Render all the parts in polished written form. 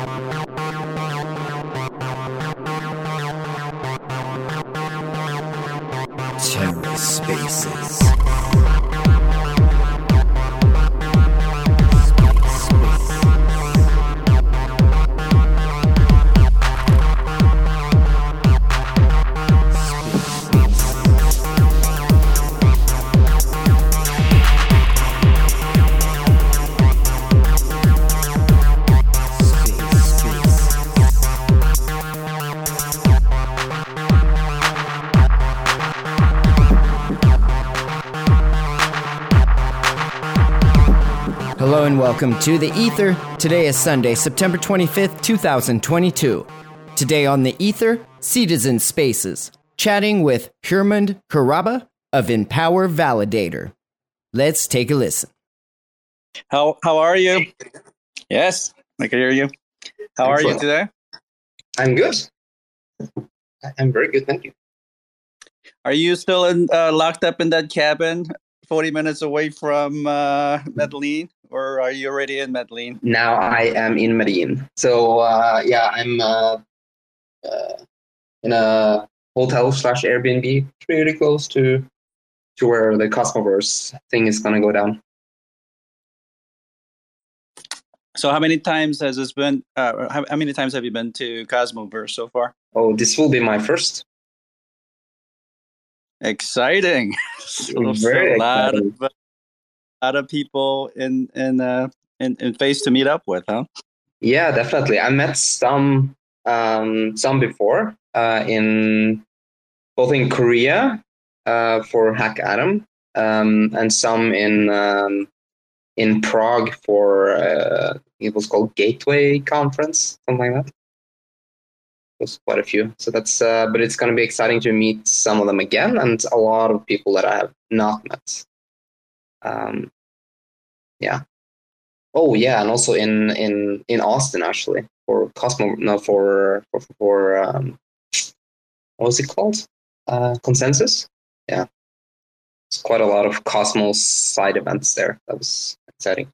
TerraSpaces. Hello and welcome to The Ether. Today is Sunday, September 25th, 2022. Today on The Ether, Citizen Spaces, chatting with Hermund Karaba of Empower Validator. Let's take a listen. How are you? Yes, I can hear you. How are you today? I'm good. I'm very good, thank you. Are you still locked up in that cabin 40 minutes away from Medellin, or are you already in Medellin? Now I am in Medellin. So I'm in a hotel / Airbnb pretty close to where the Cosmoverse thing is going to go down. So how many times has this been? How many times have you been to Cosmoverse so far? Oh, this will be my first. Exciting! Very exciting. A lot of people in face to meet up with, huh? Yeah, definitely. I met some before in both in Korea for Hack Atom and some in Prague for it was called Gateway Conference, something like that. There's quite a few. So that's but it's going to be exciting to meet some of them again, and a lot of people that I have not met. Yeah. Oh yeah, and also in Austin actually for what was it called? Consensus. Yeah. It's quite a lot of Cosmos side events there. That was exciting.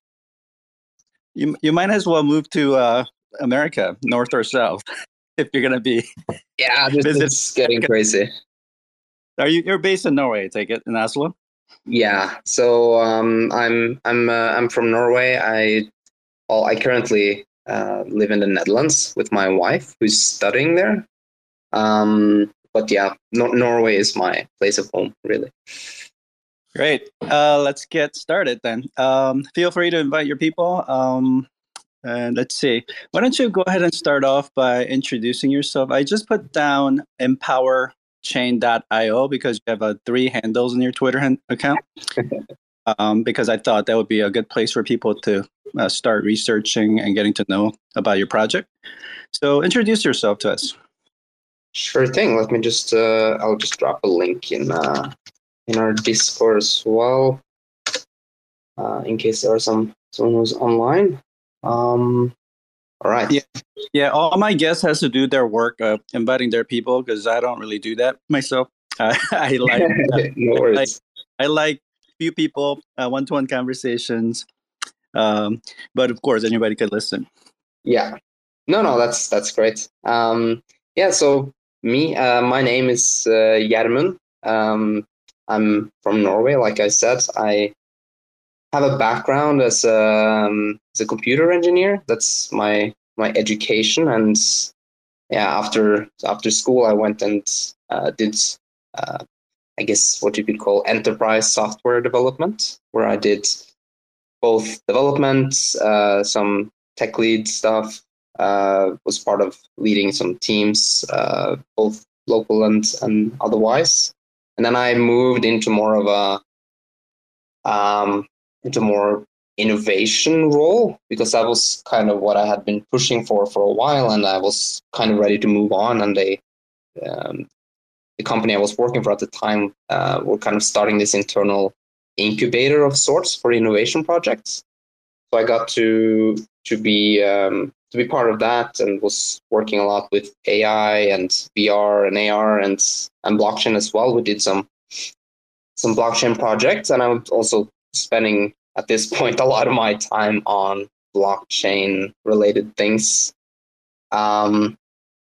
You might as well move to America, north or south, if you're going to be. Yeah, it's getting crazy. You're based in Norway? I take it, in Oslo. Yeah, so I'm from Norway. I currently live in the Netherlands with my wife, who's studying there. But yeah, Norway is my place of home, really. Great. Let's get started then. Feel free to invite your people. And let's see. Why don't you go ahead and start off by introducing yourself? I just put down empowerchain.io because you have 3 handles in your Twitter account. Because I thought that would be a good place for people to start researching and getting to know about your project. So introduce yourself to us. Sure thing. Let me just I'll just drop a link in our Discord as well, in case there are someone who's online. All right. Yeah. All my guests has to do their work inviting their people because I don't really do that myself. I like no worries. I like few people, one-to-one conversations, but of course anybody could listen. Yeah. No, that's great. Yeah. So me, my name is Gjermund. I'm from Norway, like I said. I have a background as a computer engineer. That's my education, and yeah, after school, I went and did I guess what you could call enterprise software development, where I did both development, some tech lead stuff. Was part of leading some teams, both local and otherwise. And then I moved into more of into more innovation role, because that was kind of what I had been pushing for a while, and I was kind of ready to move on. And the company I was working for at the time were kind of starting this internal incubator of sorts for innovation projects. So I got to be part of that, and was working a lot with AI and VR and AR and blockchain as well. We did some blockchain projects, and I'm also spending at this point a lot of my time on blockchain related things. um,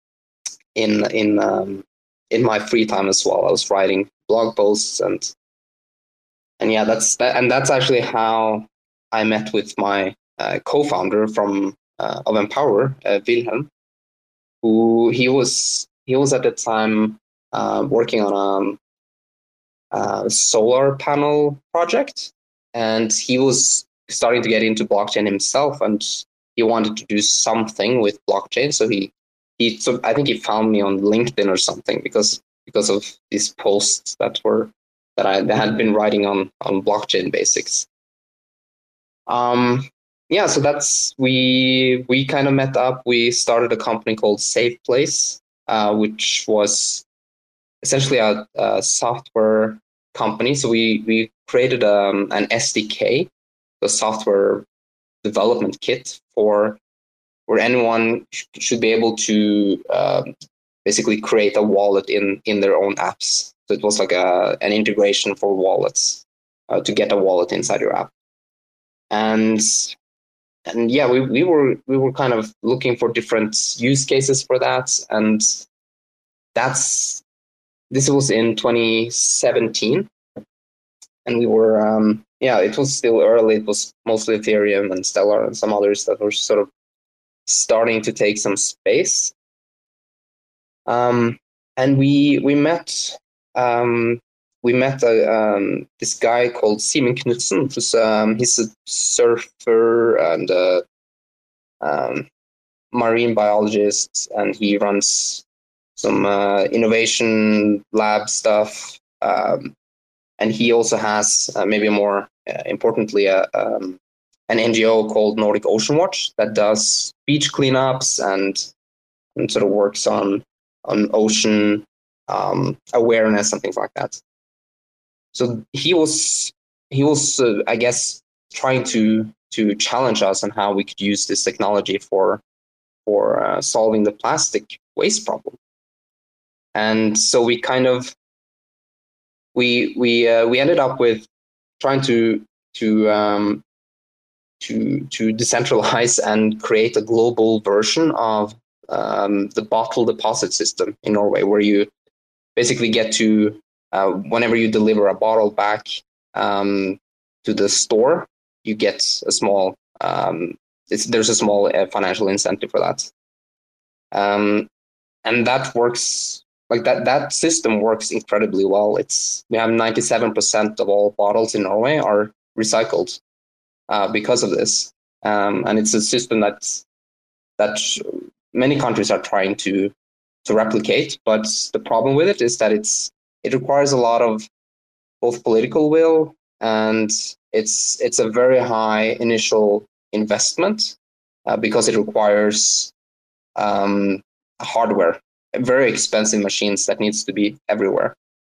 in my free time as well. I was writing blog posts and yeah, that's actually how I met with my co-founder from of Empower, Wilhelm, who he was at the time working on a solar panel project, and he was starting to get into blockchain himself, and he wanted to do something with blockchain. So so I think he found me on LinkedIn or something because of these posts that I had been writing on blockchain basics. Yeah, so that's we kind of met up. We started a company called Safe Place, which was essentially a software company. So we created an SDK, the software development kit for where anyone should be able to basically create a wallet in their own apps. So it was like an integration for wallets to get a wallet inside your app. And yeah, we were kind of looking for different use cases for that, and this was in 2017, and we were it was still early. It was mostly Ethereum and Stellar and some others that were sort of starting to take some space. And we met this guy called Simen Knudsen, who's he's a surfer and marine biologist, and he runs some innovation lab stuff. And he also has maybe more importantly an NGO called Nordic Ocean Watch that does beach cleanups and sort of works on ocean awareness and things like that. So he was I guess trying to challenge us on how we could use this technology for solving the plastic waste problem. And so we kind of we ended up with trying to decentralize and create a global version of the bottle deposit system in Norway, where you basically get to whenever you deliver a bottle back to the store, you get a small there's a small financial incentive for that, and that works. Like that system works incredibly well. We have 97% of all bottles in Norway are recycled because of this, and it's a system that many countries are trying to replicate. But the problem with it is that it requires a lot of both political will, and it's a very high initial investment because it requires hardware. Very expensive machines that needs to be everywhere.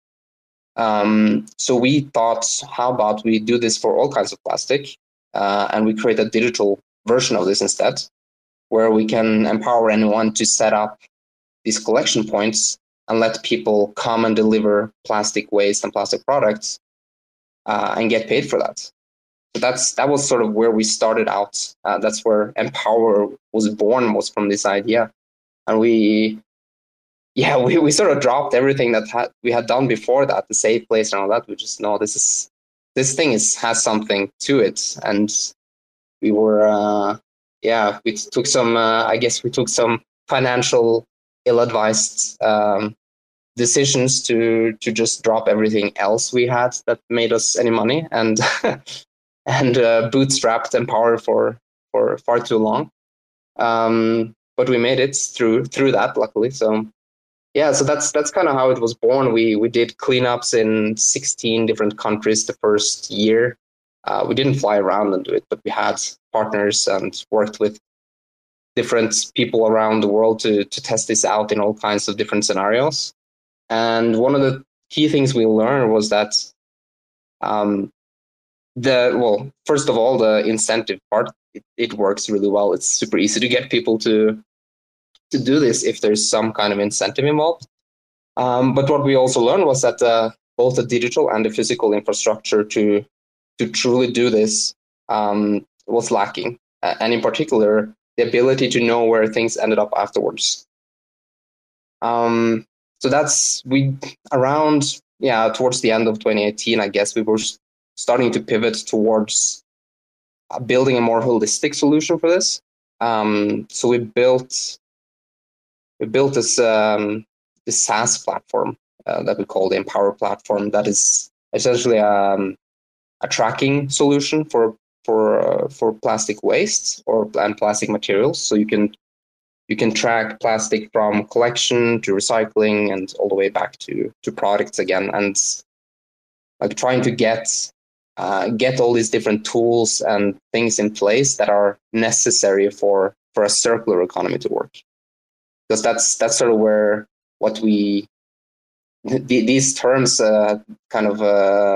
So we thought, how about we do this for all kinds of plastic, and we create a digital version of this instead, where we can empower anyone to set up these collection points and let people come and deliver plastic waste and plastic products and get paid for that. So that was sort of where we started out. That's where Empower was born, was from this idea. And we sort of dropped everything that we had done before that, the Safe Place and all that. We just know this thing has something to it, and we were we took some I guess we took some financial ill-advised decisions to just drop everything else we had that made us any money, and and bootstrapped Empower for far too long. But we made it through that, luckily. So. Yeah, so that's kind of how it was born. We did cleanups in 16 different countries the first year. We didn't fly around and do it, but we had partners and worked with different people around the world to test this out in all kinds of different scenarios. And one of the key things we learned was that first of all, the incentive part, it works really well. It's super easy to get people to do this if there's some kind of incentive involved. But what we also learned was that both the digital and the physical infrastructure to truly do this was lacking. And in particular, the ability to know where things ended up afterwards. So that's towards the end of 2018, I guess we were starting to pivot towards building a more holistic solution for this. So we built this SaaS platform that we call the Empower platform. That is essentially a tracking solution for plastic waste and plastic materials. So you can track plastic from collection to recycling and all the way back to products again, and like trying to get all these different tools and things in place that are necessary for a circular economy to work. Because that's sort of where these terms kind of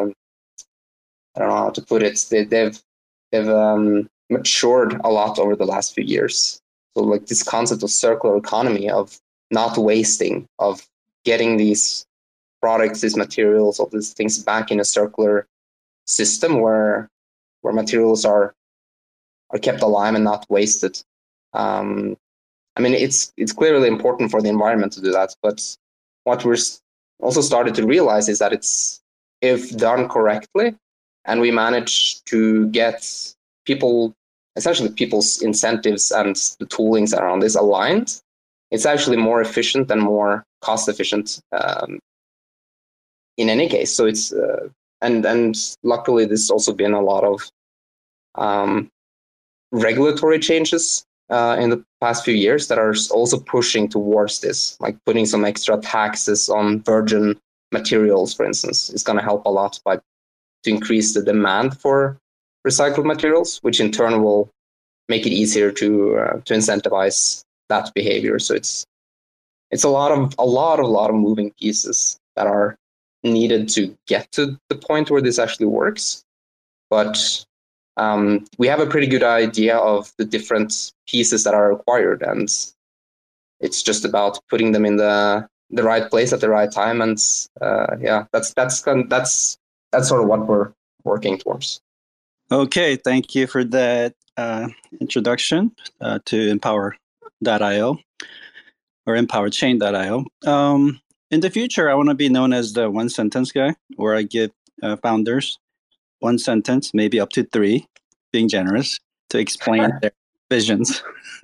I don't know how to put it. They've matured a lot over the last few years. So like this concept of circular economy, of not wasting, of getting these products, these materials, all these things back in a circular system where materials are kept alive and not wasted. I mean, it's clearly important for the environment to do that, but what we're also started to realize is that it's, if done correctly, and we manage to get people's incentives and the toolings around this aligned, it's actually more efficient and more cost efficient in any case. So it's and luckily there's also been a lot of regulatory changes in the past few years that are also pushing towards this, like putting some extra taxes on virgin materials, for instance, is going to help a lot to increase the demand for recycled materials, which in turn will make it easier to incentivize that behavior. So it's a lot of moving pieces that are needed to get to the point where this actually works. But we have a pretty good idea of the different pieces that are required, and it's just about putting them in the right place at the right time. And that's sort of what we're working towards. Okay, thank you for that introduction to Empower.io or EmpowerChain.io. In the future, I want to be known as the one sentence guy, where I give founders one sentence, maybe up to 3, being generous, to explain their visions.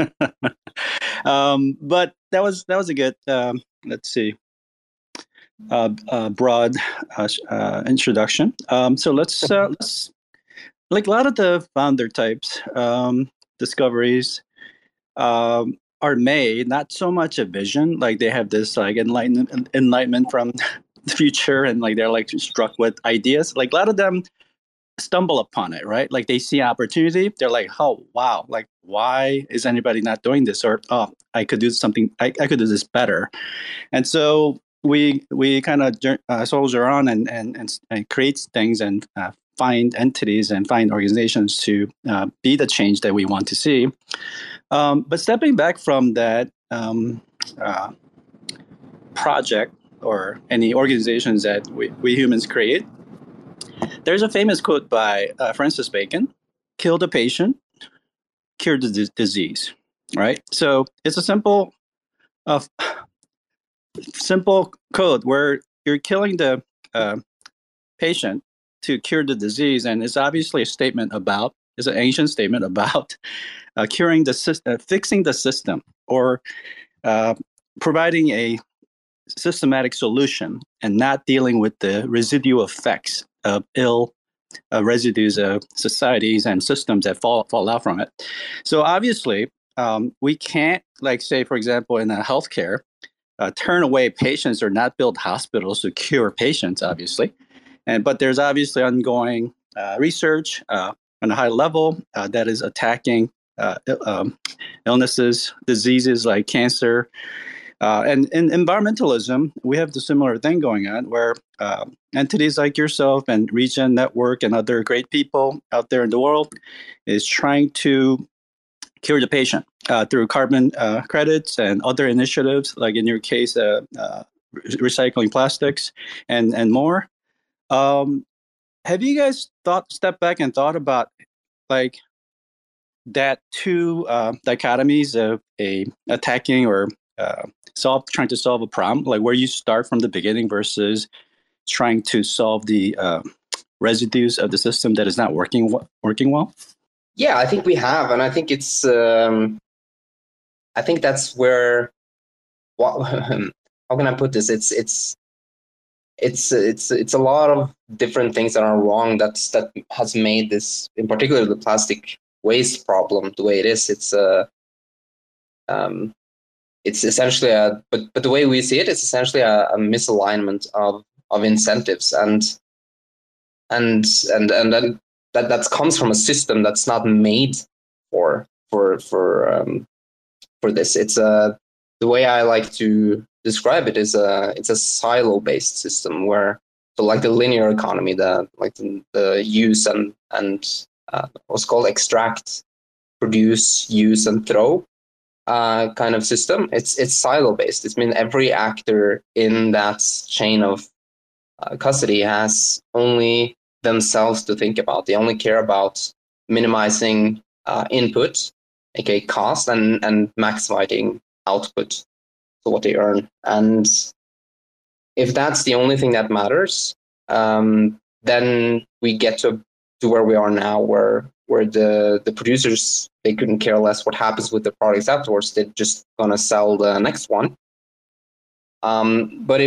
But that was a good, let's see, broad introduction. So let's like a lot of the founder types discoveries are made not so much a vision, like they have this like enlightenment from the future, and like they're like struck with ideas. Like a lot of them stumble upon it, right? Like they see opportunity, they're like, oh wow, like why is anybody not doing this? Or oh, I could do something, I could do this better. And so we kind of soldier on and create things and find entities and find organizations to be the change that we want to see. But stepping back from that project or any organizations that we humans create, there's a famous quote by Francis Bacon: kill the patient, cure the disease, right? So it's a simple code where you're killing the patient to cure the disease, and it's obviously a statement about, it's an ancient statement about curing the system, fixing the system, or providing a systematic solution, and not dealing with the residual effects of ill residues of societies and systems that fall out from it. So obviously, we can't, like say, for example, in healthcare, turn away patients or not build hospitals to cure patients, obviously. But there's obviously ongoing research on a high level that is attacking illnesses, diseases like cancer. And in environmentalism, we have the similar thing going on, where entities like yourself and Regen Network and other great people out there in the world is trying to cure the patient through carbon credits and other initiatives, like in your case, recycling plastics and more. Have you guys stepped back and thought about, like, that two dichotomies of a attacking or trying to solve a problem, like where you start from the beginning versus trying to solve the residues of the system that is not working well? Yeah, I think we have, and I think it's. I think that's where. How can I put this? It's a lot of different things that are wrong. That has made this, in particular, the plastic waste problem the way it is. It's essentially but the way we see it, it's essentially a misalignment of incentives, and then that comes from a system that's not made for this. It's the way I like to describe it is it's a silo based system where, so like the linear economy, the use and what's called extract, produce, use, and throw kind of system. It's silo based. It means every actor in that chain of custody has only themselves to think about. They only care about minimizing input, aka cost, and maximizing output, so what they earn. And if that's the only thing that matters, then we get to where we are now, where the producers, they couldn't care less what happens with the products afterwards. They're just gonna sell the next one. But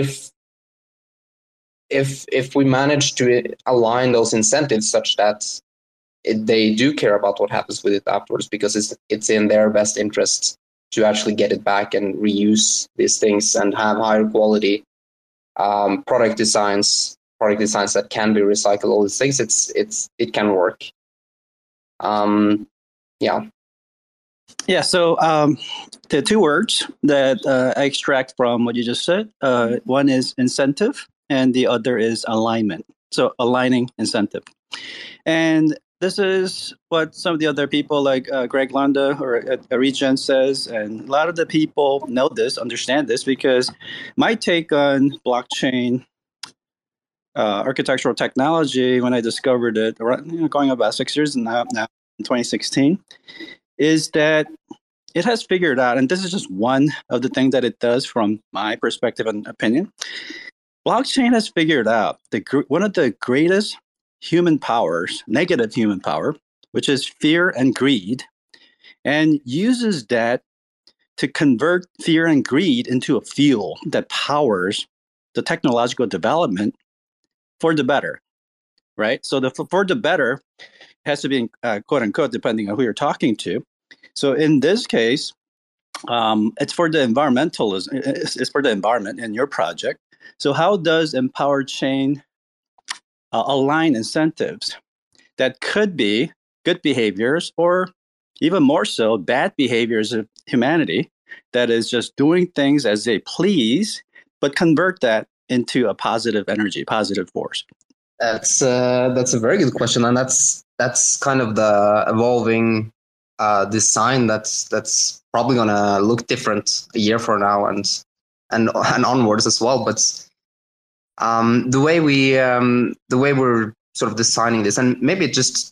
if we manage to align those incentives such that they do care about what happens with it afterwards, because it's in their best interest to actually get it back and reuse these things and have higher quality product designs that can be recycled, all these things, it can work. So the two words that I extract from what you just said, one is incentive and the other is alignment. So aligning incentive. And this is what some of the other people like Greg Landa or Regen says. And a lot of the people know this, understand this, because my take on blockchain architectural technology, when I discovered it, going about 6 years now in 2016, is that it has figured out, and this is just one of the things that it does from my perspective and opinion. Blockchain has figured out one of the greatest human powers, negative human power, which is fear and greed, and uses that to convert fear and greed into a fuel that powers the technological development for the better, right? So for the better has to be quote unquote, depending on who you're talking to. So in this case, it's for the environmentalism. It's for the environment in your project. So how does Empowered Chain align incentives that could be good behaviors, or even more so, bad behaviors of humanity that is just doing things as they please, but convert that into a positive energy, positive force? That's a very good question, and that's kind of the evolving design that's probably gonna look different a year from now and onwards as well. But the way we're sort of designing this, and maybe it just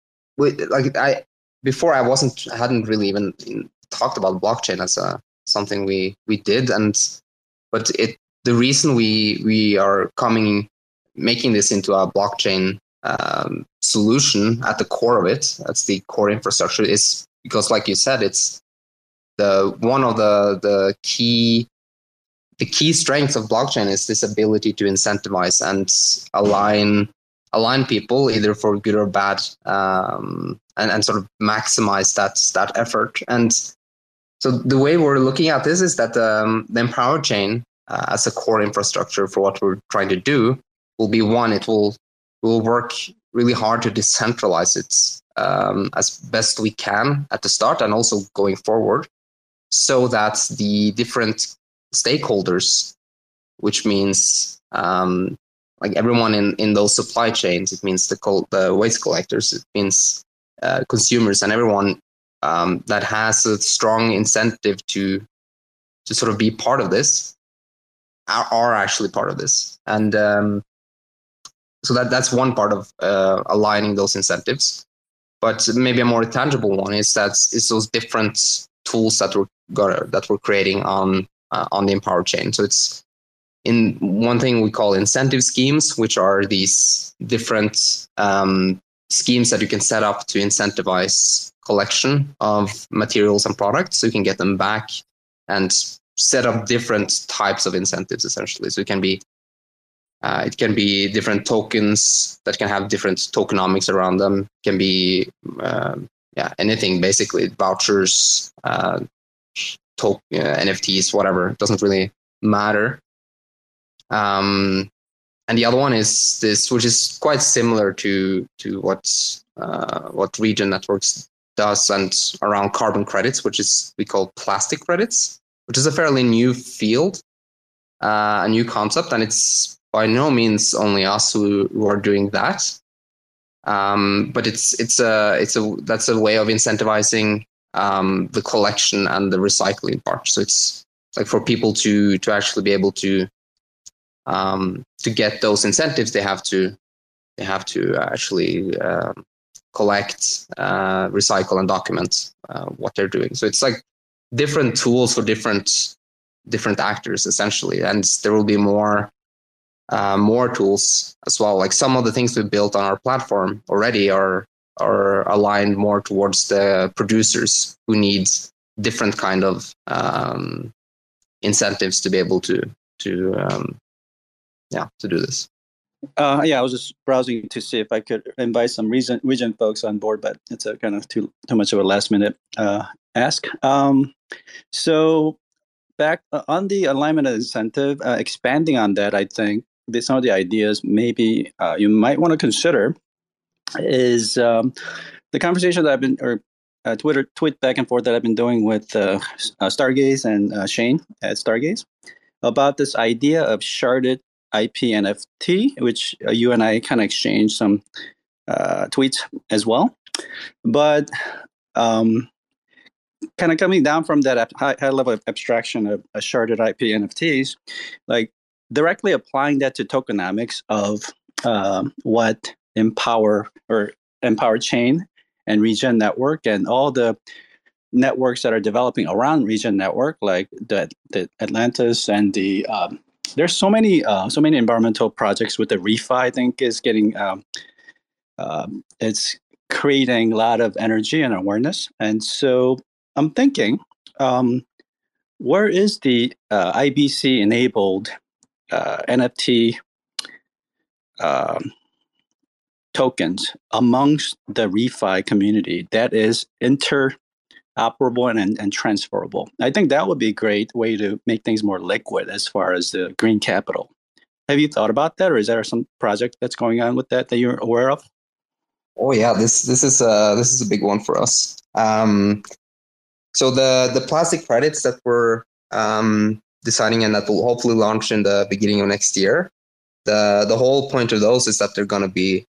before I hadn't really even talked about blockchain as something we did, but the reason we are making this into a blockchain solution at the core of it, that's the core infrastructure, is because, like you said, it's one of the key strengths of blockchain is this ability to incentivize and align people either for good or bad, and sort of maximize that effort. And so the way we're looking at this is that the Empowered Chain as a core infrastructure for what we're trying to do will be one. It will work really hard to decentralize it as best we can at the start and also going forward, so that the different stakeholders, which means like everyone in those supply chains, it means the waste collectors, it means consumers, and everyone that has a strong incentive to sort of be part of this are actually part of this. And so that's one part of aligning those incentives. But maybe a more tangible one is those different tools that we're creating on the Empower chain. So it's in one thing we call incentive schemes, which are these different schemes that you can set up to incentivize collection of materials and products, so you can get them back and set up different types of incentives essentially. So it can be different tokens that can have different tokenomics around them. It can be anything basically, vouchers, NFTs, whatever. It doesn't really matter. And the other one is this, which is quite similar to what Regen Networks does, and around carbon credits, which is we call plastic credits, which is a fairly new field, a new concept, and it's by no means only us who are doing that. But that's a way of incentivizing the collection and the recycling part. So it's like for people to actually be able to get those incentives, they have to actually collect, recycle, and document what they're doing. So it's like different tools for different actors essentially, and there will be more tools as well. Like some of the things we built on our platform already are aligned more towards the producers who need different kind of incentives to be able to do this. I was just browsing to see if I could invite some Regen folks on board, but it's a kind of too much of a last minute ask. So back on the alignment incentive, expanding on that, I think some of the ideas maybe you might want to consider is the conversation that I've been, or tweet back and forth that I've been doing with Stargaze and Shane at Stargaze about this idea of sharded IP NFT, which you and I kind of exchanged some tweets as well. But kind of coming down from that high level of abstraction of sharded IP NFTs, like directly applying that to tokenomics of what Empower Chain and Regen Network and all the networks that are developing around Regen Network, like the Atlantis and the there's so many environmental projects with the ReFi. I think is getting it's creating a lot of energy and awareness. And so I'm thinking, where is the IBC enabled NFT tokens amongst the ReFi community that is interoperable and transferable? I think that would be a great way to make things more liquid as far as the green capital. Have you thought about that, or is there some project that's going on with that you're aware of? Oh yeah, this is a big one for us. So the plastic credits that we're designing and that will hopefully launch in the beginning of next year, the whole point of those is that they're going to be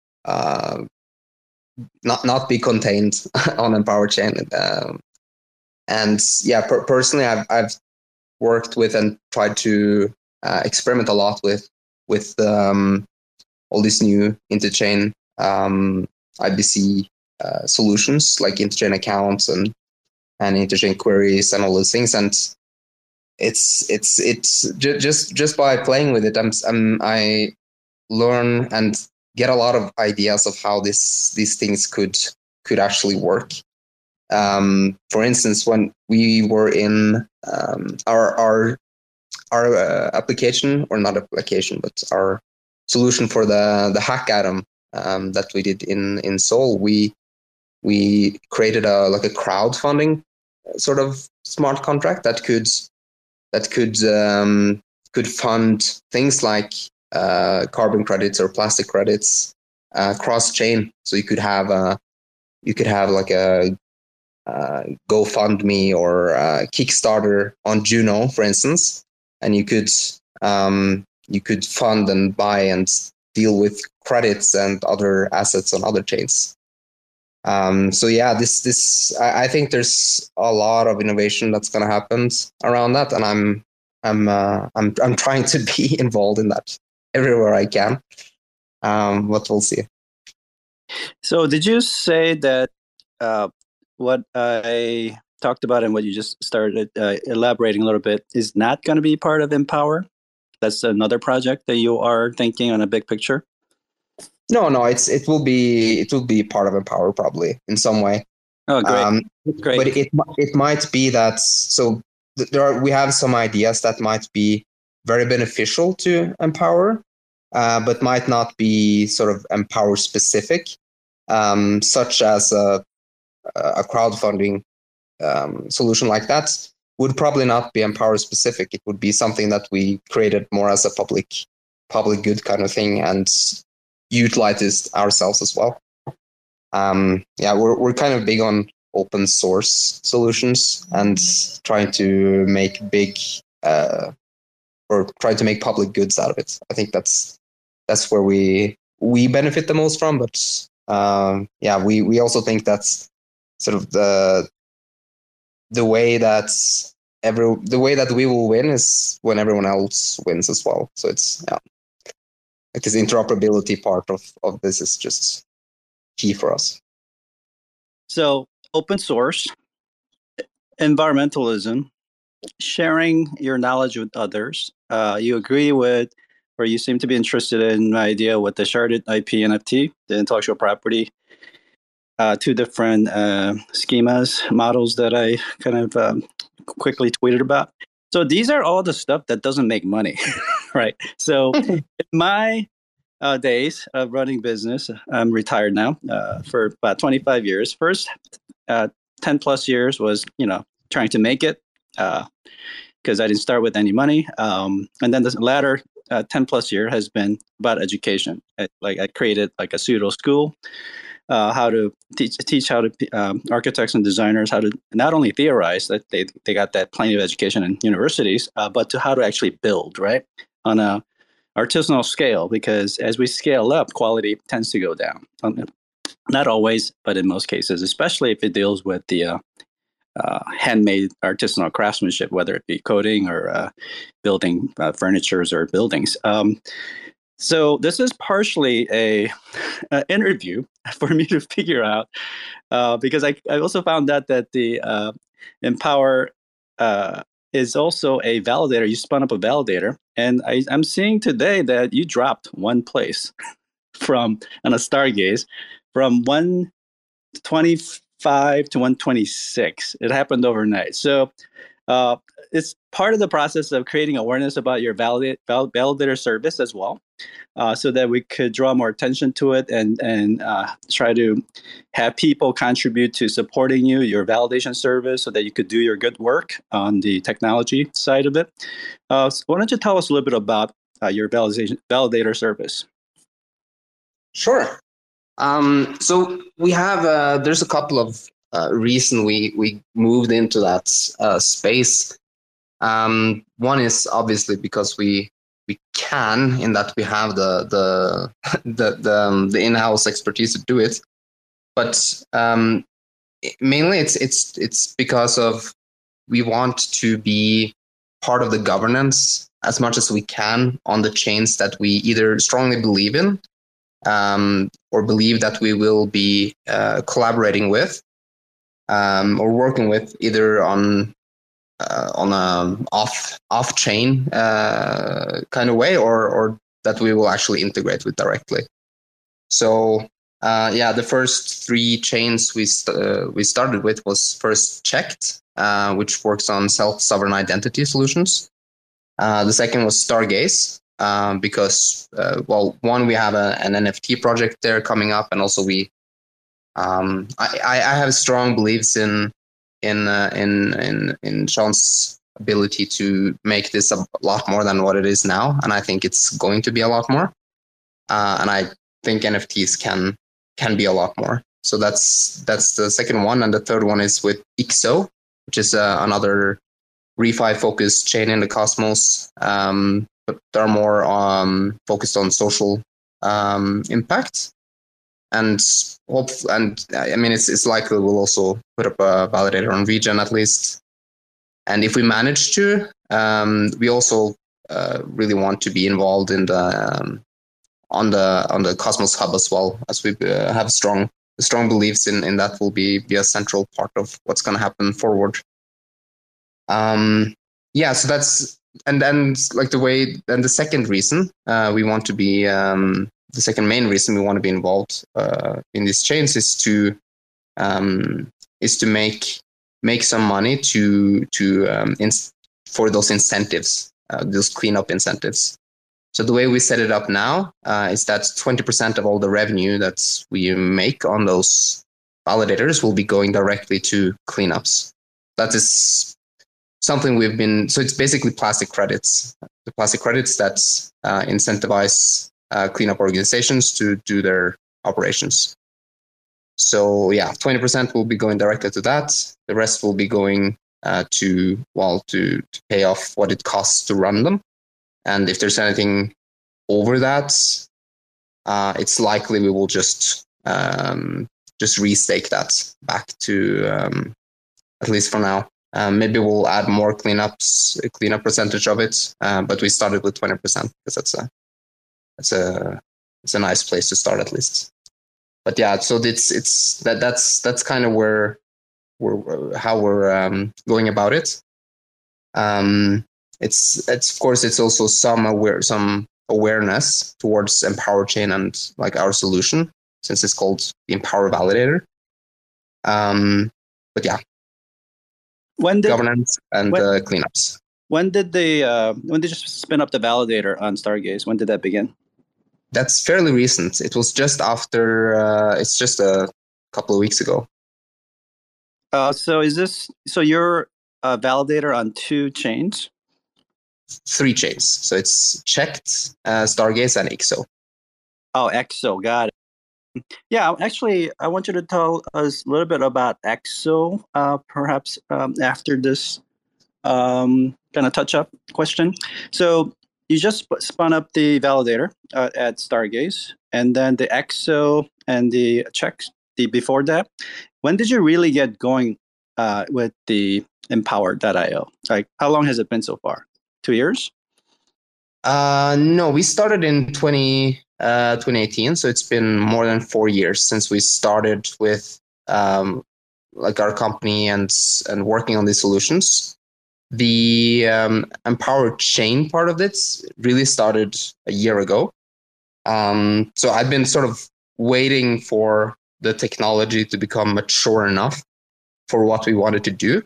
not be contained on Empower Chain. And yeah, personally, I've worked with and tried to experiment a lot with all these new interchain IBC solutions, like interchain accounts and interchain queries and all those things. And it's just by playing with it, I learn and get a lot of ideas of how these things could actually work. For instance, when we were in our application, or not application, but our solution for the hack atom that we did in Seoul, we created a crowdfunding sort of smart contract that could fund things like carbon credits or plastic credits cross chain. So you could have like a GoFundMe or Kickstarter on Juno, for instance, and you could fund and buy and deal with credits and other assets on other chains. So yeah, I think there's a lot of innovation that's going to happen around that, and I'm trying to be involved in that everywhere I can. But we'll see. So did you say that what I talked about and what you just started elaborating a little bit is not going to be part of Empower? That's another project that you are thinking on a big picture? No, it will be part of Empower probably in some way. Oh, great. Um, Great. but it might be that we have some ideas that might be very beneficial to Empower, but might not be sort of Empower specific, such as a crowdfunding solution like that would probably not be Empower specific. It would be something that we created more as a public good kind of thing and utilized ourselves as well. We're kind of big on open source solutions and trying to make or trying to make public goods out of it. I think that's where we benefit the most from. But we also think that's sort of the way that we will win is when everyone else wins as well. So it's like this interoperability part of this is just key for us. So open source, environmentalism, sharing your knowledge with others. You agree with, or you seem to be interested in my idea with the sharded IP NFT, the intellectual property, two different schemas, models that I kind of quickly tweeted about. So these are all the stuff that doesn't make money, right? So in my days of running business, I'm retired now for about 25 years. First 10 plus years was, trying to make it because I didn't start with any money. And then the latter 10 plus year has been about education. I created like a pseudo school, how to teach how to architects and designers how to not only theorize that they got that plenty of education in universities, but to how to actually build, right, on a artisanal scale, because as we scale up, quality tends to go down. Not always, but in most cases, especially if it deals with the handmade artisanal craftsmanship, whether it be coding or building furnitures or buildings. So this is partially a interview for me to figure out, because I also found out that the Empower is also a validator. You spun up a validator, and I'm seeing today that you dropped one place on a Stargaze from 125 to 126. It happened overnight. So it's part of the process of creating awareness about your validator service as well, so that we could draw more attention to it and try to have people contribute to supporting your validation service so that you could do your good work on the technology side of it. So why don't you tell us a little bit about your validator service? Sure. So we have there's a couple of reasons we moved into that space. One is obviously because we can, in that we have the in-house expertise to do it, but mainly it's because of we want to be part of the governance as much as we can on the chains that we either strongly believe in, or believe that we will be collaborating with, or working with, either on a off chain kind of way, or that we will actually integrate with directly. So the first three chains we started with was first Checked, which works on self-sovereign identity solutions. The second was Stargaze, because one, we have an NFT project there coming up, and also I have strong beliefs in Sean's ability to make this a lot more than what it is now, and I think it's going to be a lot more. And I think NFTs can be a lot more. So that's the second one, and the third one is with IXO, which is another refi focused chain in the Cosmos, but they're more focused on social impact. And I mean, it's likely we'll also put up a validator on Regen at least. And if we manage to, we also really want to be involved in the on the Cosmos Hub as well, as we have strong beliefs in that will be a central part of what's going to happen forward. So that's, and then like the second reason we want to be the second main reason we want to be involved in these chains is to make some money for those incentives, those cleanup incentives. So the way we set it up now is that 20% of all the revenue that we make on those validators will be going directly to cleanups. That is something so it's basically plastic credits. The plastic credits that incentivize cleanup organizations to do their operations. So 20% will be going directly to that. The rest will be going to pay off what it costs to run them. And if there's anything over that, it's likely we will just restake that back to, at least for now. Maybe we'll add more cleanup percentage of it, but we started with 20% because it's a nice place to start at least. But yeah, so that's kind of how we're going about it. It's of course it's also some awareness towards Empower Chain and like our solution, since it's called the Empower Validator. But yeah, governance and cleanups. When did you spin up the validator on Stargaze? When did that begin? That's fairly recent. It was just after. It's just a couple of weeks ago. So you're a validator on 2 chains? 3 chains. So it's Cheqd, Stargaze, and Ixo. Oh, Exo, got it. Yeah, actually, I want you to tell us a little bit about Exo, perhaps after this kind of touch-up question. So you just spun up the validator at Stargaze, and then the Exo and the Cheqd, before that. When did you really get going with the Empower.io? Like, how long has it been so far? 2 years? No, we started in 2018, so it's been more than 4 years since we started with like our company and working on these solutions. The Empower Chain part of it really started a year ago. So I've been sort of waiting for the technology to become mature enough for what we wanted to do.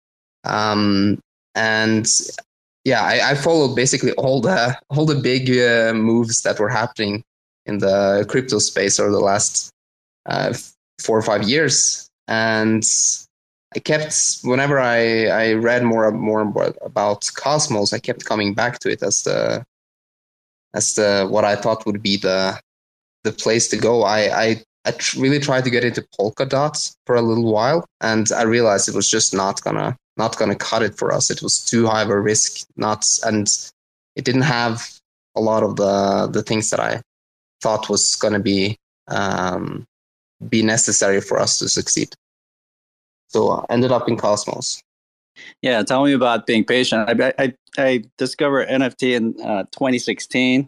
And yeah, I followed basically all the big moves that were happening in the crypto space over the last 4 or 5 years, and I kept, whenever I read more about Cosmos, I kept coming back to it as the what I thought would be the place to go. I really tried to get into Polkadot for a little while, and I realized it was just not gonna cut it for us. It was too high of a risk, and it didn't have a lot of the things that I thought was gonna be necessary for us to succeed. So I ended up in Cosmos. Yeah, tell me about being patient. I discovered NFT in 2016,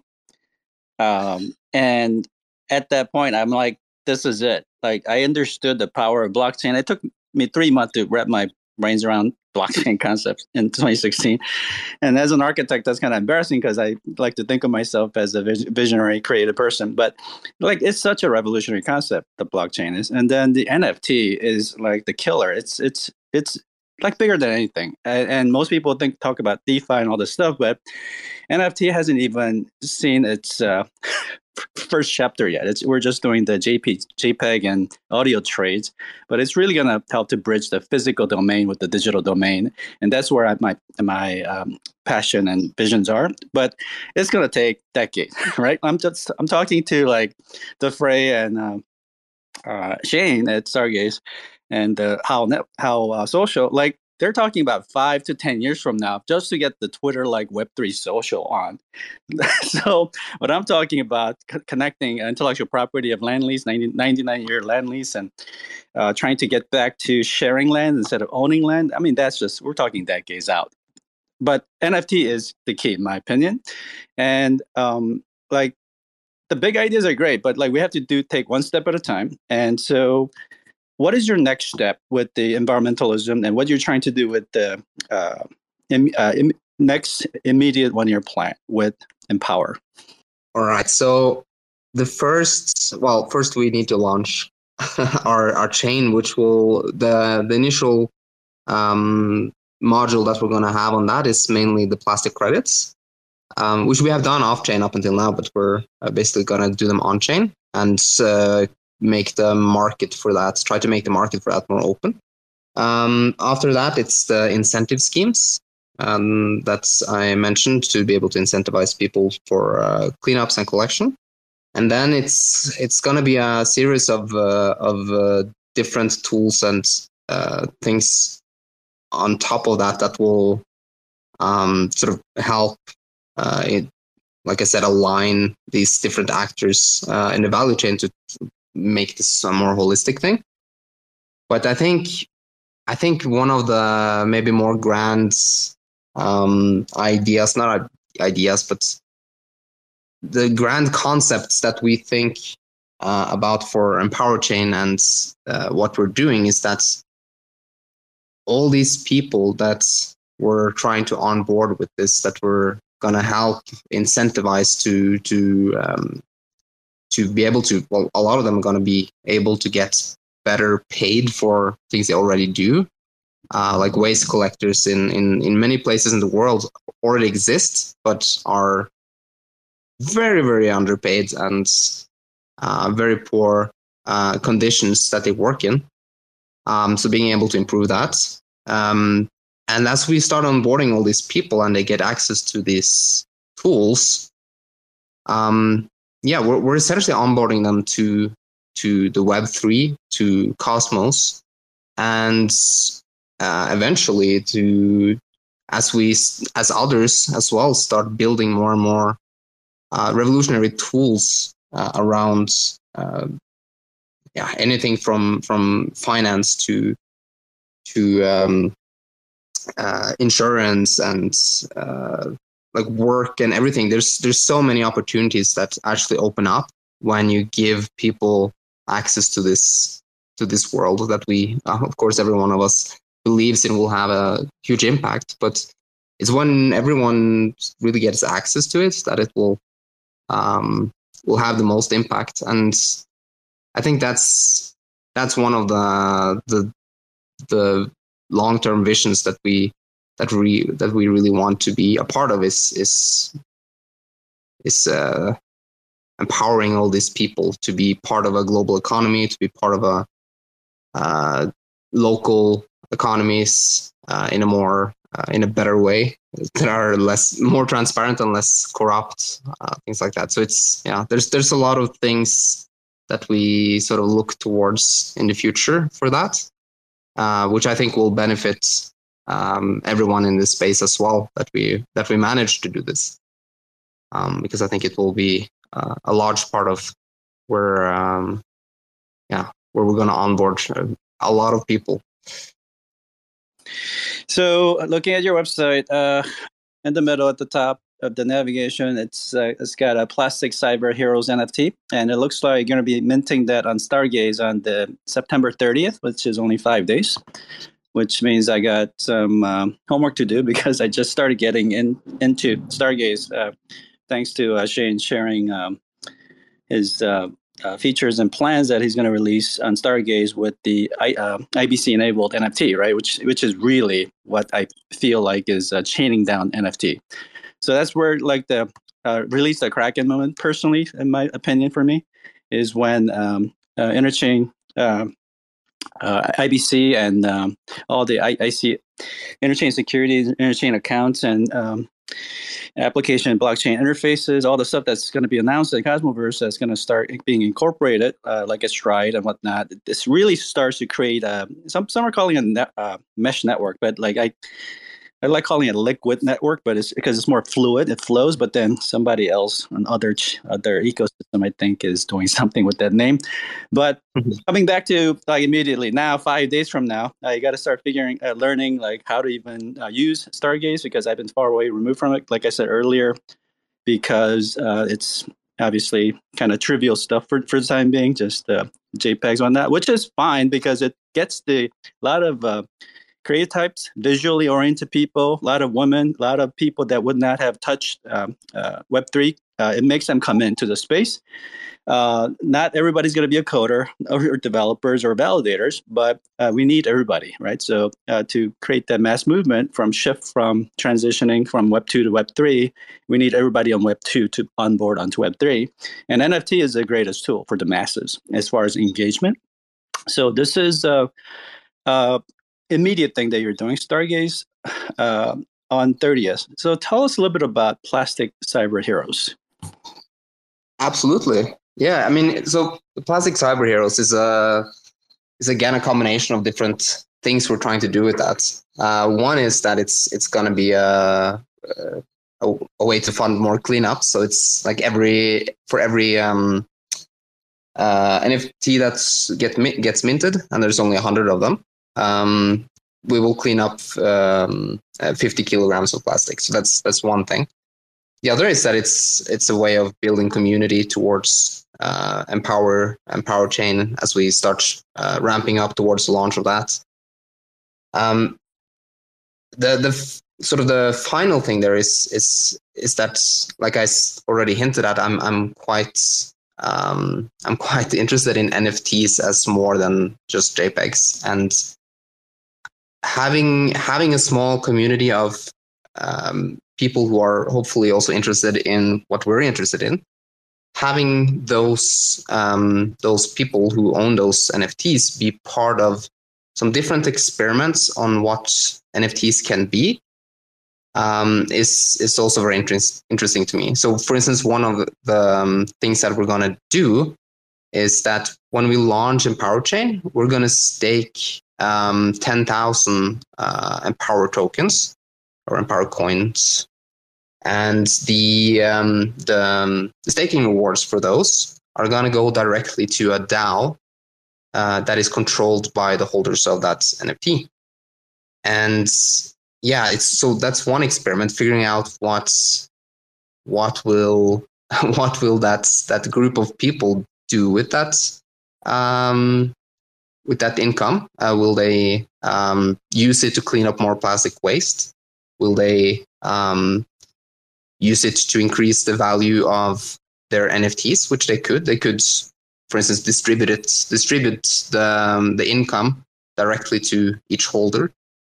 and at that point, I'm like, this is it. Like, I understood the power of blockchain. It took me 3 months to wrap my brains around blockchain concepts in 2016. And as an architect, that's kind of embarrassing because I like to think of myself as a visionary, creative person. But like, it's such a revolutionary concept, the blockchain is. And then the NFT is like the killer. It's like bigger than anything. And most people talk about DeFi and all this stuff, but NFT hasn't even seen its first chapter yet. We're just doing the JPEG and audio trades, but it's really going to help to bridge the physical domain with the digital domain, and that's where my passion and visions are. But it's going to take decades, right? I'm talking to like Defray and Shane at Stargaze, and how social, like, they're talking about 5 to 10 years from now just to get the Twitter like Web3 social on. So what I'm talking about, connecting intellectual property of land lease, 99-year land lease, and trying to get back to sharing land instead of owning land. I mean, we're talking decades out. But NFT is the key, in my opinion. And like, the big ideas are great, but like we have to take one step at a time. And so, what is your next step with the environmentalism, and what you're trying to do with the next immediate 1 year plan with Empower? All right. So first we need to launch our chain, which will the initial module that we're going to have on that is mainly the plastic credits, which we have done off chain up until now, but we're basically going to do them on chain and make the market for that, try to make the market for that more open. After that, it's the incentive schemes that I mentioned to be able to incentivize people for cleanups and collection. And then it's going to be a series of different tools and things on top of that will sort of help, like I said, align these different actors in the value chain to make this a more holistic thing. But I think one of the maybe more grand ideas, not ideas, but the grand concepts that we think about for Empower Chain and what we're doing is that all these people that we're trying to onboard with this, that we're going to help incentivize to be able to, well, a lot of them are going to be able to get better paid for things they already do. Like waste collectors in many places in the world already exist, but are very, very underpaid and very poor conditions that they work in. So being able to improve that. And as we start onboarding all these people and they get access to these tools, we're essentially onboarding them to the Web3, to Cosmos, and eventually to, as others as well, start building more and more revolutionary tools around anything from finance to insurance and like work and everything. There's so many opportunities that actually open up when you give people access to this world that we, of course, every one of us believes in will have a huge impact. But it's when everyone really gets access to it that it will have the most impact. And I think that's one of the long-term visions that we really want to be a part of is empowering all these people to be part of a global economy, to be part of a local economies in a better way that are more transparent and less corrupt, things like that. So there's a lot of things that we sort of look towards in the future for that, which I think will benefit everyone in this space as well, that we manage to do this, because I think it will be a large part of where we're going to onboard a lot of people. So looking at your website, in the middle at the top of the navigation, it's got a Plastic Cyber Heroes NFT, and it looks like you're going to be minting that on Stargaze on the September 30th, which is only 5 days, which means I got some homework to do because I just started getting into Stargaze thanks to Shane sharing his features and plans that he's going to release on Stargaze with the IBC enabled NFT, right? Which is really what I feel like is chaining down NFT. So that's where like the release the Kraken moment, personally, in my opinion, for me, is when Interchain, IBC, and all the IC Interchain securities, Interchain accounts, and application and blockchain interfaces, all the stuff that's going to be announced in Cosmoverse that's going to start being incorporated, like a Stride and whatnot. This really starts to create some are calling it a mesh network, but like I like calling it a liquid network, but it's because it's more fluid, it flows. But then somebody else, on other ecosystem, I think, is doing something with that name. But coming back to like immediately now, 5 days from now, you got to start learning like how to even use Stargaze, because I've been far away removed from it, like I said earlier, because it's obviously kind of trivial stuff for the time being, just JPEGs on that, which is fine because it gets a lot of creative types, visually oriented people, a lot of women, a lot of people that would not have touched Web3. It makes them come into the space. Not everybody's going to be a coder or developers or validators, but we need everybody, right? So to create that mass movement from transitioning from Web 2 to Web 3, we need everybody on Web 2 to onboard onto Web 3. And NFT is the greatest tool for the masses as far as engagement. So this is immediate thing that you're doing, Stargaze, on 30th. So tell us a little bit about Plastic Cyber Heroes. Absolutely. Yeah, I mean, so the Plastic Cyber Heroes is again a combination of different things we're trying to do with that. One is that it's going to be a way to fund more cleanup. So it's like for every NFT that gets minted, and there's only 100 of them, we will clean up 50 kilograms of plastic. So that's one thing. The other is that it's a way of building community towards Empower Chain as we start ramping up towards the launch of that. The sort of the final thing there is that, like I already hinted at, I'm quite interested in NFTs as more than just JPEGs, and having a small community of people who are hopefully also interested in what we're interested in, having those people who own those NFTs be part of some different experiments on what NFTs can be is also very interesting to me. So, for instance, one of the things that we're going to do is that when we launch Empower Chain, we're going to stake 10,000 Empower tokens or Empower coins, and the staking rewards for those are going to go directly to a DAO that is controlled by the holders of that NFT. And yeah, so that's one experiment, figuring out what will that group of people do with that income. Will they use it to clean up more plastic waste? Will they use it to increase the value of their NFTs, which they could, for instance, distribute the income directly to each holder.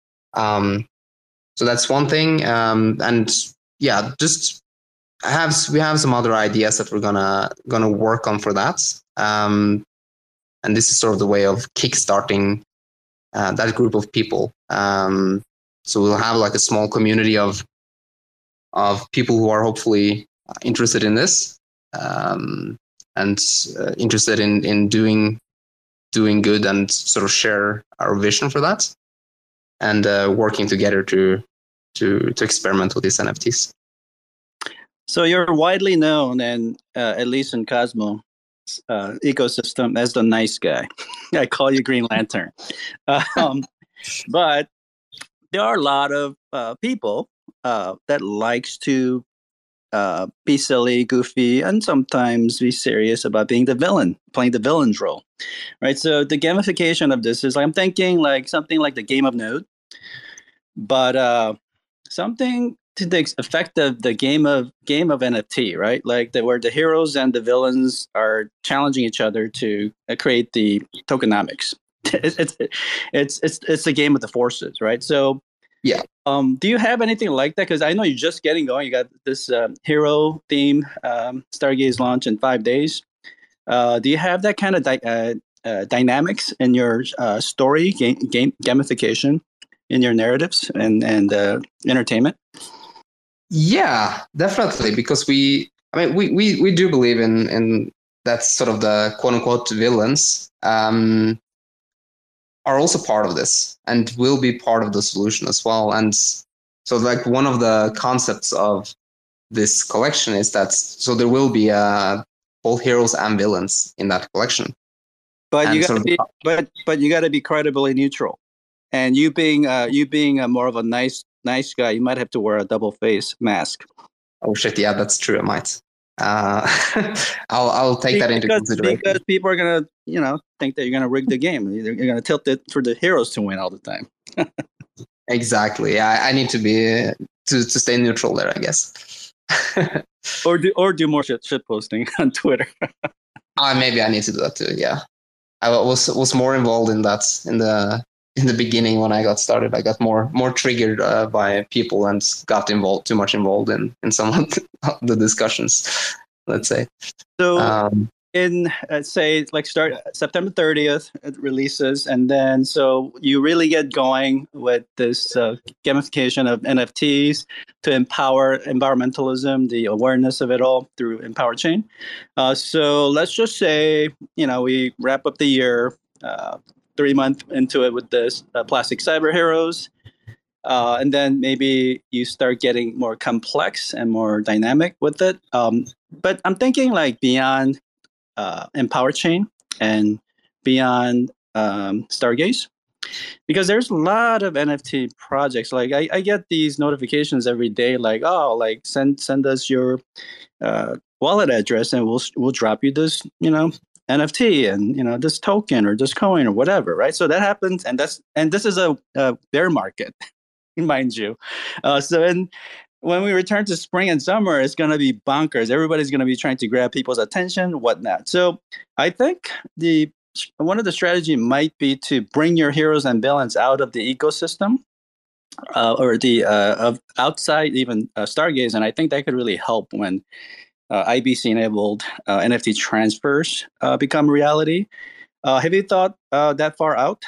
So that's one thing. And yeah, we have some other ideas that we're gonna work on for that. And this is sort of the way of kickstarting that group of people. So we'll have like a small community of people who are hopefully interested in this, and interested in doing good and sort of share our vision for that, and working together to experiment with these NFTs. So you're widely known, and at least in Cosmo ecosystem, as the nice guy. I call you Green Lantern. But there are a lot of people that likes to be silly, goofy, and sometimes be serious about being the villain, playing the villain's role, right? So the gamification of this is, I'm thinking like something like the Game of Node, but something to the effect of the game of NFT, right? Like where the heroes and the villains are challenging each other to create the tokenomics. It's a game of the forces, right? So yeah. Do you have anything like that? Because I know you're just getting going. You got this hero theme Stargaze launch in 5 days. Do you have that kind of dynamics in your story, game gamification, in your narratives and entertainment? Yeah, definitely. Because we do believe in that sort of the quote unquote villains are also part of this and will be part of the solution as well. And so like one of the concepts of this collection is that, so there will be both heroes and villains in that collection. But you got to be credibly neutral. And you being a more of a nice guy, you might have to wear a double face mask. Oh shit, yeah, that's true, I might. I'll take that into consideration. Because people are gonna, think that you're gonna rig the game. You're gonna tilt it for the heroes to win all the time. Exactly. Yeah, I need to be to stay neutral there, I guess. or do more shit posting on Twitter. Maybe I need to do that too. Yeah, I was more involved in that in the beginning when I got started. I got more triggered by people and got too much involved in some of the discussions. Let's say. So in say like start September 30th, it releases, and then so you really get going with this gamification of NFTs to empower environmentalism, the awareness of it all through Empower Chain. So let's just say we wrap up the year. 3 months into it with this Plastic Cyber Heroes. And then maybe you start getting more complex and more dynamic with it. But I'm thinking like beyond Empower Chain and beyond Stargaze, because there's a lot of NFT projects. Like I get these notifications every day, like, oh, like send us your wallet address and we'll drop you this, NFT and this token or this coin or whatever, right? So that happens, and this is a bear market, mind you. So when we return to spring and summer, it's going to be bonkers. Everybody's going to be trying to grab people's attention, whatnot. So I think one of the strategy might be to bring your heroes and villains out of the ecosystem or the outside even Stargaze, and I think that could really help when IBC-enabled NFT transfers become reality. Have you thought that far out?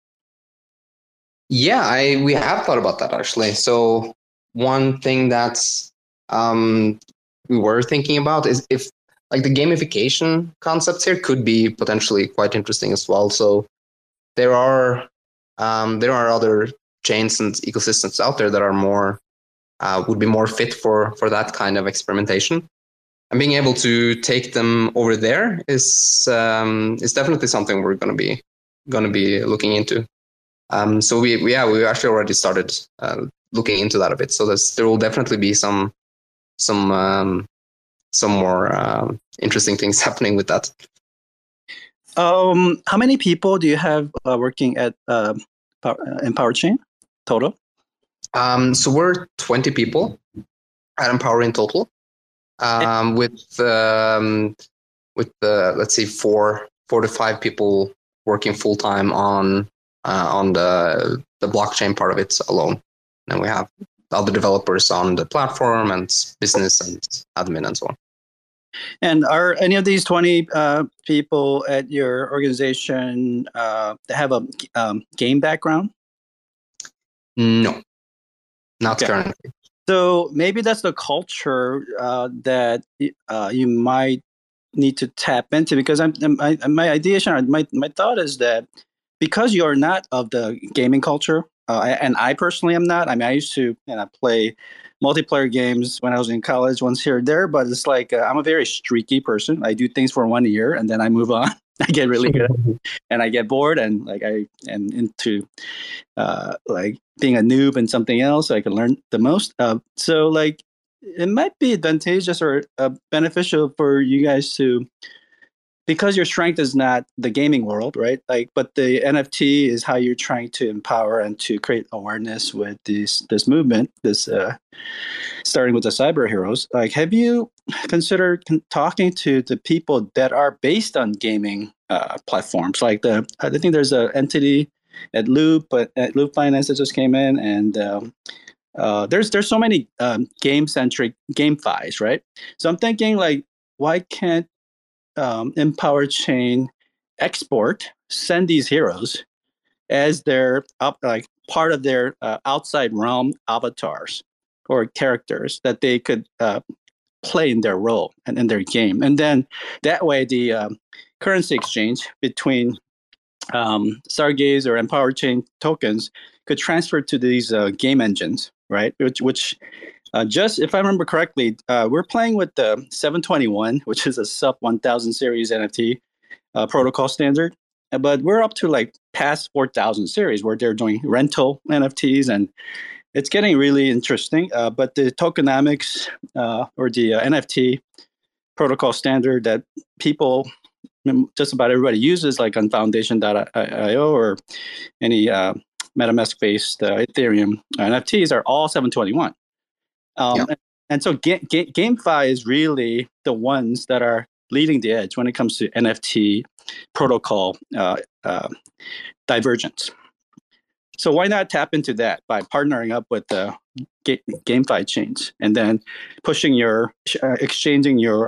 Yeah, we have thought about that actually. So one thing that's we were thinking about is if like the gamification concepts here could be potentially quite interesting as well. So there are other chains and ecosystems out there that are more would be more fit for that kind of experimentation. And being able to take them over there is definitely something we're going to be looking into. So we actually already started looking into that a bit. So there will definitely be some more interesting things happening with that. How many people do you have working at Empower Chain total? So we're 20 people at Empower in total. With let's say 4 to 5 people working full time on the blockchain part of it alone, and we have other developers on the platform and business and admin and so on. And are any of these 20 people at your organization have a game background? No, not currently. So maybe that's the culture that you might need to tap into, because my ideation, my thought is that because you're not of the gaming culture, and I personally am not. I mean, I used to play multiplayer games when I was in college, once here or there, but it's like I'm a very streaky person. I do things for 1 year and then I move on. I get really good and I get bored, and like I am into like being a noob in something else so I can learn the most. So like it might be advantageous or beneficial for you guys to, because your strength is not the gaming world, right? Like, but the NFT is how you're trying to empower and to create awareness with this movement, starting with the cyber heroes. Like, have you considered talking to the people that are based on gaming platforms? Like I think there's an entity at Loop Finance that just came in, and there's so many game-centric GameFis, right? So I'm thinking like, why can't Empower Chain send these heroes as their like part of their outside realm avatars or characters that they could play in their role and in their game, and then that way the currency exchange between Stargaze or Empower Chain tokens could transfer to these game engines, right? Which just if I remember correctly, we're playing with the 721, which is a sub 1000 series NFT protocol standard, but we're up to like past 4000 series where they're doing rental NFTs, and it's getting really interesting. But the tokenomics or the NFT protocol standard that people, just about everybody uses, like on Foundation.io or any MetaMask-based Ethereum NFTs, are all 721. And so GameFi is really the ones that are leading the edge when it comes to NFT protocol divergence. So why not tap into that by partnering up with the GameFi chains and then pushing exchanging your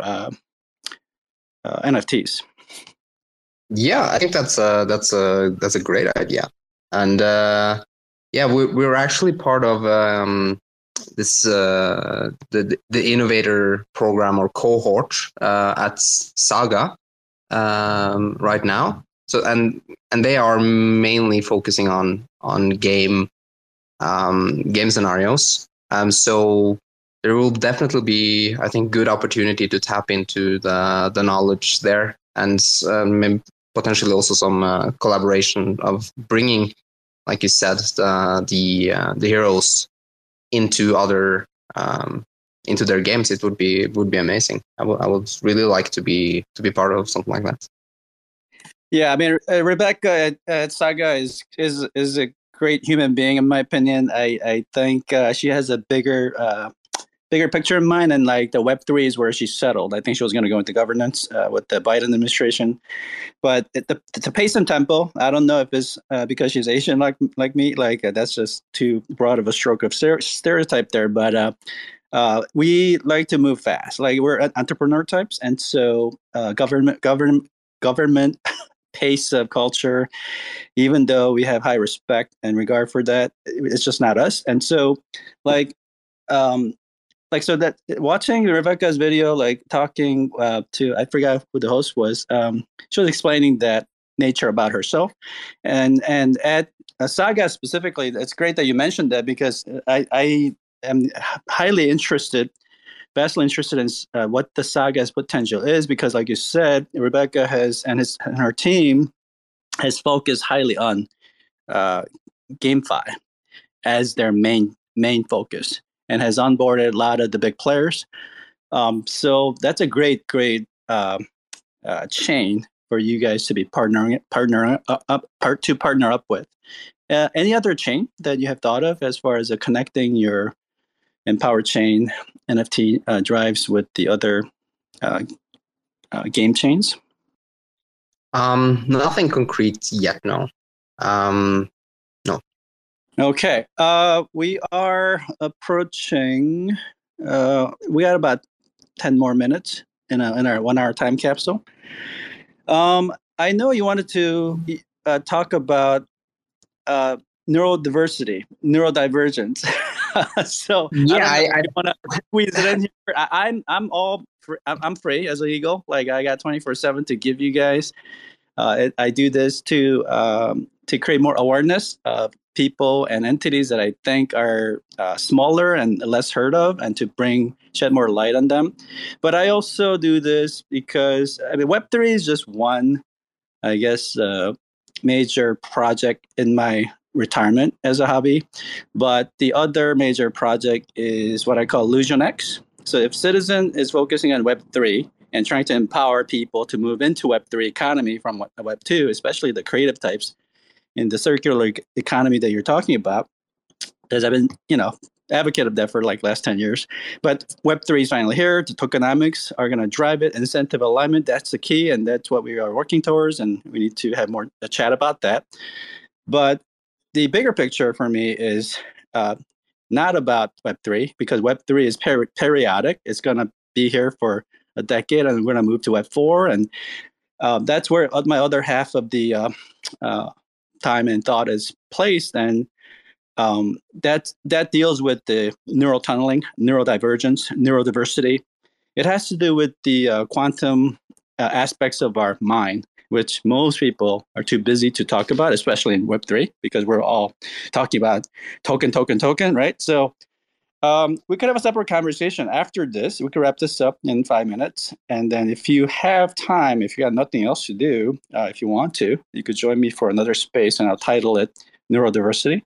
NFTs? Yeah, I think that's a great idea, and we're actually part of this the innovator program or cohort at Saga right now. So and they are mainly focusing on game scenarios. So there will definitely be, I think, good opportunity to tap into the knowledge there, and potentially also some collaboration of bringing, like you said, the heroes into other into their games. It would be amazing. I would really like to be part of something like that. Yeah, I mean, Rebecca at Saga is a great human being, in my opinion. I think she has a bigger picture in mind, and like the Web3 is where she's settled. I think she was going to go into governance with the Biden administration, but the pace and tempo, I don't know if it's because she's Asian like me, like that's just too broad of a stroke of stereotype there, but we like to move fast. Like, we're entrepreneur types, and so government pace of culture, even though we have high respect and regard for that, it's just not us. And so so that watching Rebecca's video, like talking to, I forgot who the host was, she was explaining that nature about herself, and at Saga specifically, it's great that you mentioned that, because I am highly interested, vastly interested in what the Saga's potential is, because like you said, Rebecca has and her team has focused highly on GameFi as their main focus, and has onboarded a lot of the big players. So that's a great chain for you guys to be partner up with. Any other chain that you have thought of as far as connecting your Empower Chain NFT drives with the other game chains? Nothing concrete yet, no. No. Okay. We are approaching. We got about 10 more minutes in our 1 hour time capsule. I know you wanted to talk about neurodiversity, neurodivergence. So yeah, I want to squeeze it in here. I'm free as an eagle. Like, I got 24/7 to give you guys. I do this to create more awareness of people and entities that I think are smaller and less heard of, and to shed more light on them. But I also do this because, I mean, Web3 is just one, I guess, major project in my retirement as a hobby. But the other major project is what I call Illusion X. So if Citizen is focusing on Web3 and trying to empower people to move into Web3 economy from Web2, especially the creative types in the circular economy that you're talking about, because I've been, advocate of that for like last 10 years. But Web3 is finally here. The tokenomics are going to drive it. Incentive alignment, that's the key, and that's what we are working towards, and we need to have more a chat about that. But the bigger picture for me is not about Web3, because Web3 is periodic. It's going to be here for a decade, and we're going to move to Web4. And that's where my other half of the time and thought is placed. And that deals with the neural tunneling, neurodivergence, neurodiversity. It has to do with the quantum aspects of our mind, which most people are too busy to talk about, especially in Web3, because we're all talking about token, right? So we could have a separate conversation after this. We could wrap this up in 5 minutes. And then if you have time, if you got nothing else to do, if you want to, you could join me for another space, and I'll title it Neurodiversity.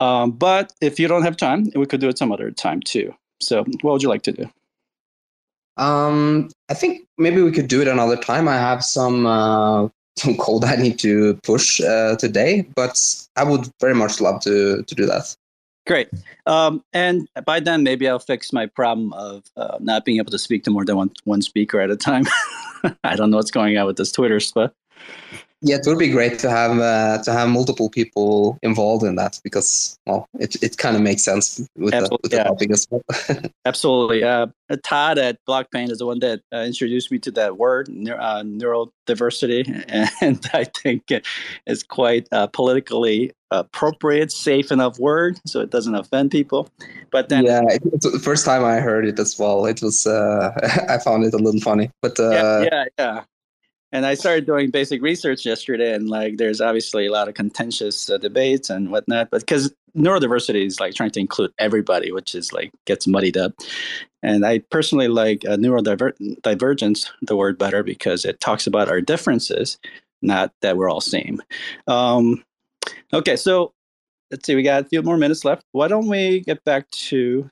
But if you don't have time, we could do it some other time too. So what would you like to do? I think maybe we could do it another time. I have some code I need to push today, but I would very much love to do that. Great. And by then, maybe I'll fix my problem of not being able to speak to more than one speaker at a time. I don't know what's going on with this Twitter stuff. Yeah, it would be great to have multiple people involved in that because, well, it kind of makes sense with the topic as well. Absolutely. Todd at Blockpaint is the one that introduced me to that word, neurodiversity, and I think it's quite politically appropriate, safe enough word, so it doesn't offend people. But then, it's the first time I heard it as well. It was I found it a little funny, but yeah. And I started doing basic research yesterday, and like, there's obviously a lot of contentious debates and whatnot. But because neurodiversity is like trying to include everybody, which is like gets muddied up. And I personally like neurodivergence, the word, better because it talks about our differences, not that we're all same. Okay, so let's see, we got a few more minutes left. Why don't we get back to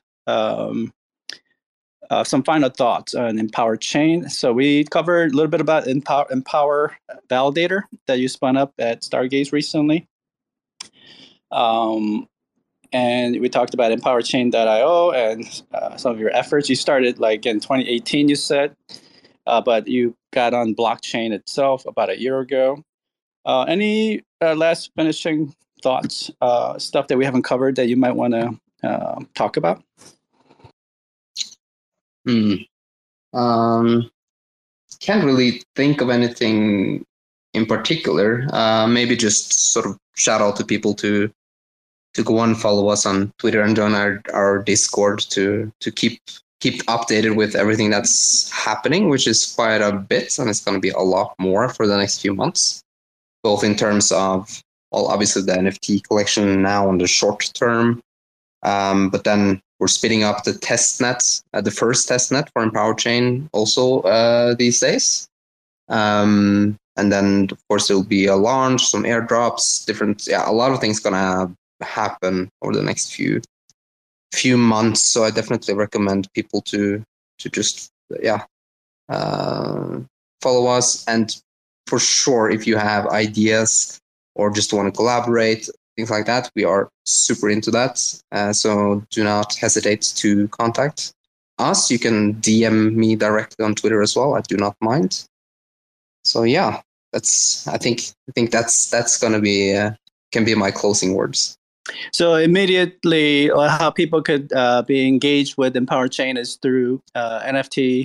some final thoughts on Empower Chain. So we covered a little bit about Empower Validator that you spun up at Stargaze recently. And we talked about EmpowerChain.io and some of your efforts. You started like in 2018, you said, but you got on blockchain itself about a year ago. Any last finishing thoughts, stuff that we haven't covered that you might want to talk about? Can't really think of anything in particular. Maybe just sort of shout out to people to go and follow us on Twitter and join our Discord to keep updated with everything that's happening, which is quite a bit, and it's going to be a lot more for the next few months, both in terms of, well, obviously the NFT collection now in the short term, but then we're spinning up the testnet, the first testnet for Empower Chain also these days. And then, of course, there'll be a launch, some airdrops, a lot of things going to happen over the next few months. So I definitely recommend people to just, follow us. And for sure, if you have ideas or just want to collaborate, things like that, we are super into that. So do not hesitate to contact us. You can DM me directly on Twitter as well. I do not mind. So yeah, I think that's going to be can be my closing words. So immediately, how people could be engaged with Empower Chain is through NFT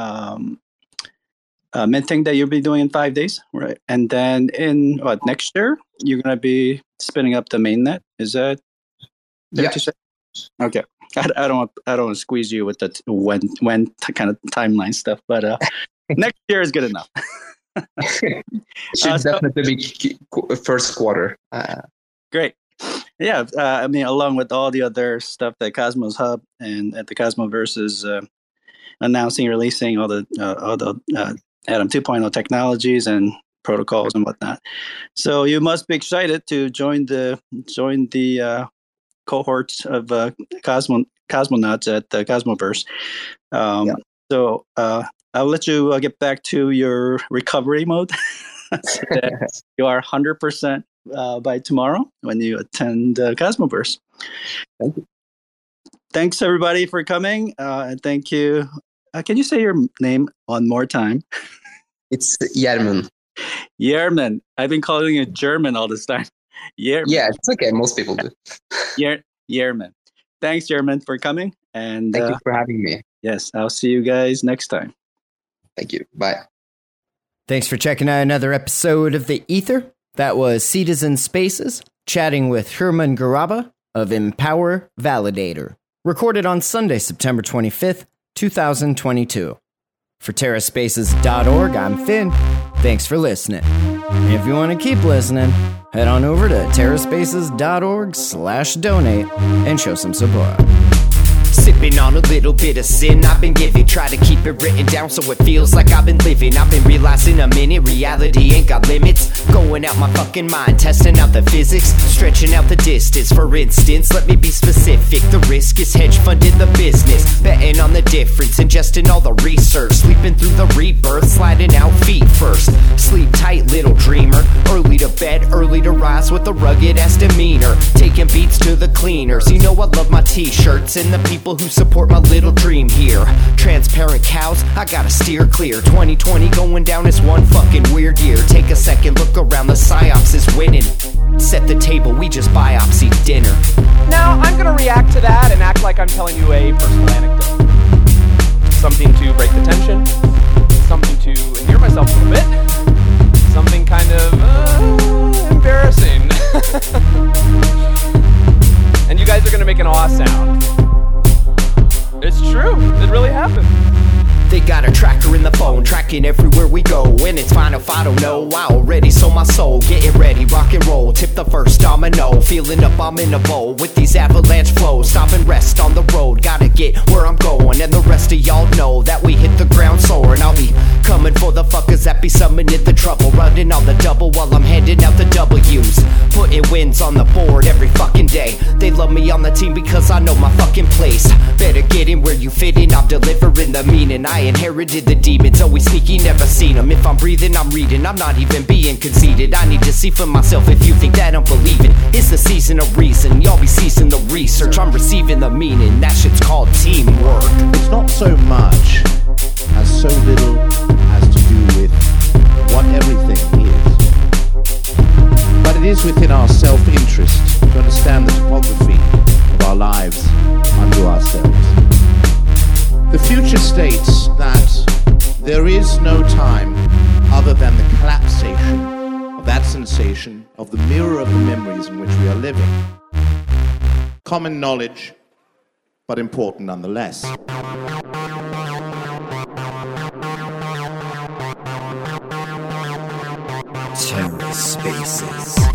minting that you'll be doing in 5 days, right? And then in next year, you're going to be spinning up the mainnet. Is that? Yeah. Okay. I don't want to squeeze you with the when kind of timeline stuff, but next year is good enough. Should definitely be first quarter. Great. Yeah, I mean, along with all the other stuff that Cosmos Hub and at the Cosmoverse is announcing, releasing all the Atom 2.0 technologies and protocols and whatnot. So you must be excited to join the cohorts of cosmonauts at the Cosmoverse. So I'll let you get back to your recovery mode. So that you are 100% by tomorrow when you attend Cosmoverse. Thank you. Thanks, everybody, for coming. And thank you. Can you say your name one more time? It's Jermund. Jermund. I've been calling it German all this time. Jermund. Yeah, it's okay. Most people do. Jermund. Thanks, Jermund, for coming. And thank you for having me. Yes, I'll see you guys next time. Thank you. Bye. Thanks for checking out another episode of The Ether. That was Citizen Spaces chatting with Herman Garaba of Empower Validator. Recorded on Sunday, September 25th, 2022. For TerraSpaces.org, I'm Finn. Thanks for listening. And if you want to keep listening, head on over to TerraSpaces.org/donate and show some support. Sipping on a little bit of sin I've been giving. Try to keep it written down so it feels like I've been living. I've been realizing a minute, reality ain't got limits. Going out my fucking mind, testing out the physics, stretching out the distance. For instance, let me be specific. The risk is hedge funding the business, betting on the difference, ingesting all the research, sleeping through the rebirth, sliding out feet first. Sleep tight, little dreamer. Early to bed, early to rise with a rugged ass demeanor. Taking beats to the cleaners. You know I love my t-shirts and the people who support my little dream here. Transparent cows, I gotta steer clear. 2020 going down as one fucking weird year. Take a second, look around, the psyops is winning. Set the table, we just biopsy dinner. Now, I'm gonna react to that and act like I'm telling you a personal anecdote. Something to break the tension, something to endear myself a little bit, something kind of embarrassing. And you guys are gonna make an awe sound. It's true, it really happened. They got a tracker in the phone, tracking everywhere we go. And it's fine if I don't know, I already sold my soul. Getting ready, rock and roll, tip the first domino. Feeling up, I'm in a bowl with these avalanche flows. Stop and rest on the road, gotta get where I'm going. And the rest of y'all know that we hit the ground soaring. I'll be coming for the fuckers that be summoning the trouble. Running on the double while I'm handing out the W's. Putting wins on the board every fucking day. They love me on the team because I know my fucking place. Better get in where you fit in, I'm delivering the meaning. I inherited the demons, always sneaky, never seen them. If I'm breathing, I'm reading, I'm not even being conceited. I need to see for myself if you think that I'm believing. It's the season of reason, y'all be ceasing the research. I'm receiving the meaning, that shit's called teamwork. It's not so much as so little as to do with what everything is. But it is within our self-interest to understand the topography of our lives unto ourselves. The future states that there is no time other than the collapsation of that sensation of the mirror of the memories in which we are living. Common knowledge, but important nonetheless. TerraSpaces.